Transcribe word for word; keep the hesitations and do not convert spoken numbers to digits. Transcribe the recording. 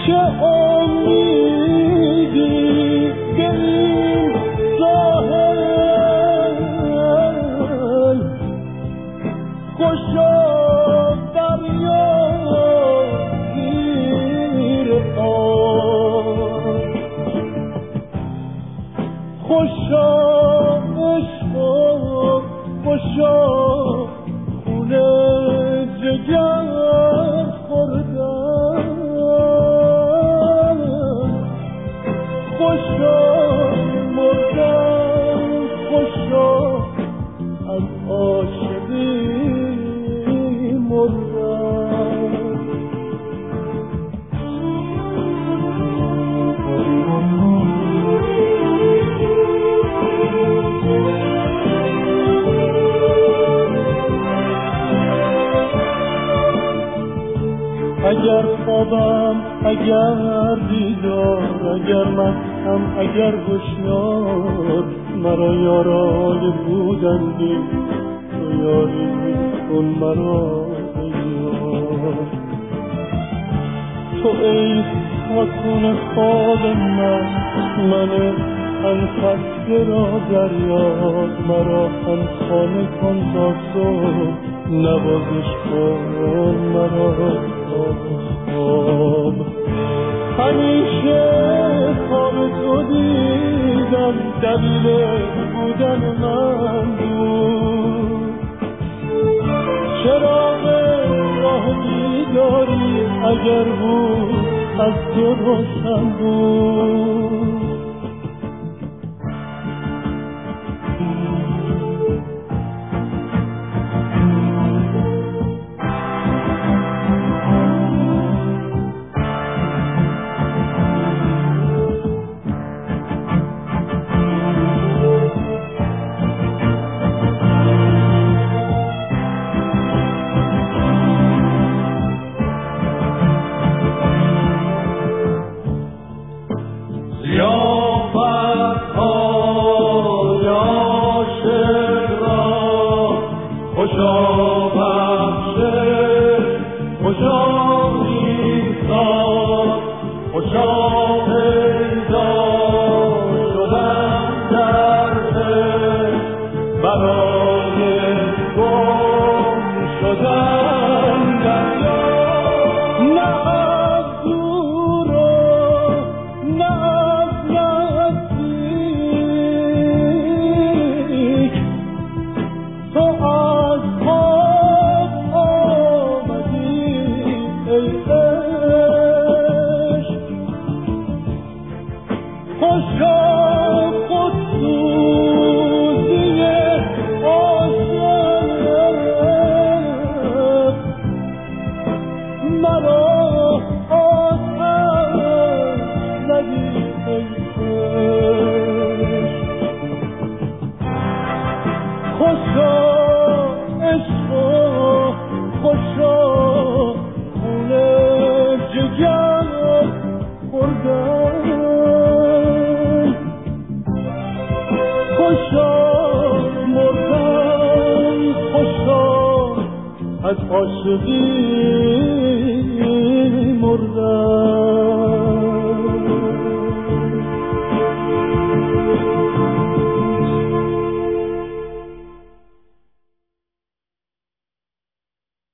چه امیدی به این ساحل خوشا دریا گیر آن خوشا عشق و خوشا خون جگر خوردن خوشا مردن خوشا از عاشقی مردن اگر خوابم اگر بیدار اگر مستم اگر هوشیار مرا یاران بودندی تو یاری کن مرا یار تو ای سکون خواب من من آن خسته را دریاد مرا هم خانه کن تا صبح نوازش کن مرا خواب همیشه خواب تو دیدم دلیل بودن من بود چراغ راه بیداری اگر بود از تو روشن بود